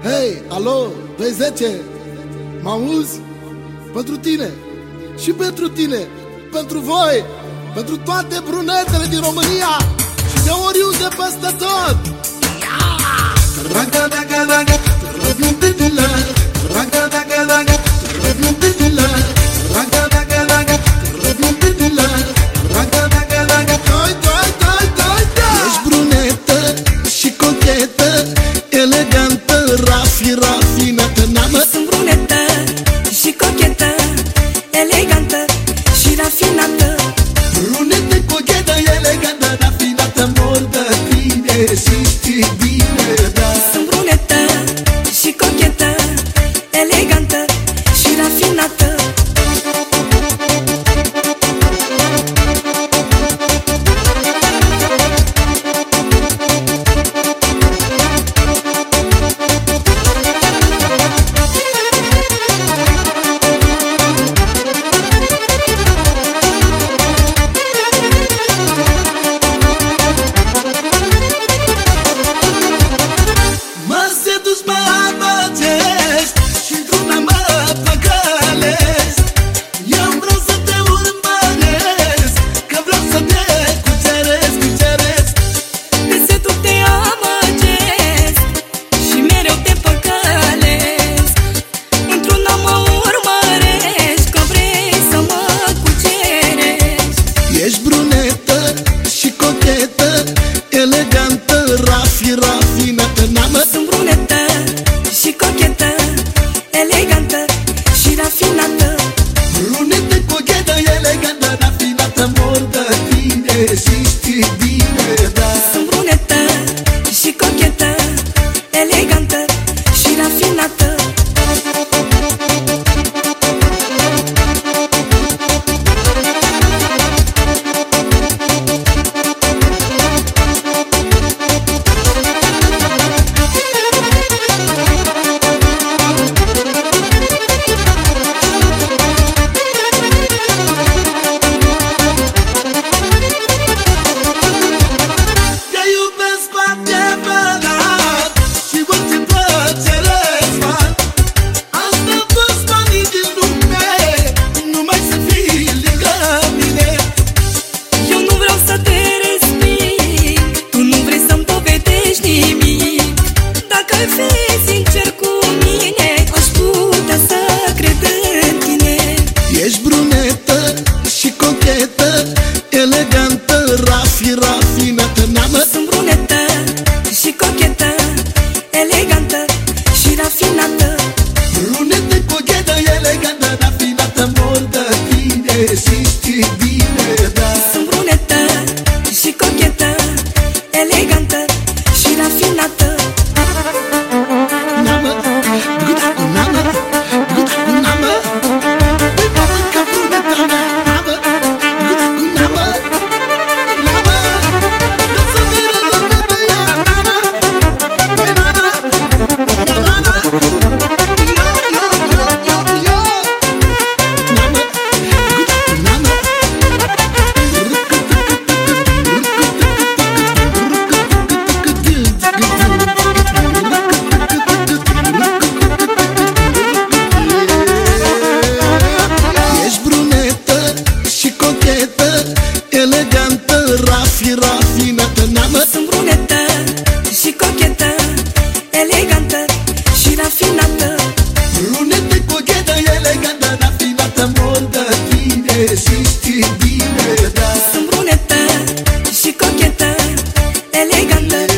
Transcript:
Hei, alo, 210, mă auzi? Pentru tine și pentru tine, pentru voi, pentru toate brunetele din România și de oriunde peste tot. Ești brunetă și cochetă, elegantă, rafinată, n-amă. Sunt brunetă și cochetă, elegantă și rafinată. Brunetă, cochetă, elegantă, rafinată, mor de tine și știi bine, da. Sunt brunetă și cochetă, elegantă și rafinată. Ești brunetă și cochetă, elegantă, rafinată, n-amă. Sunt brunetă și cochetă, elegantă și rafinată. Brunetă, cochetă, elegantă, rafinată, mor de tine și știi bine, da. Sunt brunetă și cochetă, elegantă și rafinată. Ești brunetă și cochetă, elegantă, rafinată, n-amă. Sunt brunetă și cochetă, elegantă și rafinată. Brunetă, cochetă, elegantă, rafinată, mor de tine și știi bine, da. Sunt brunetă și cochetă, elegantă și rafinată. N-amă, n-amă, n-amă. Elegantă, rafinată, n-amă. Sunt brunetă și cochetă, elegantă și rafinată. Brunetă, cochetă, elegantă, rafinată, mor de tine și știi bine, da. Sunt brunetă și cochetă, elegantă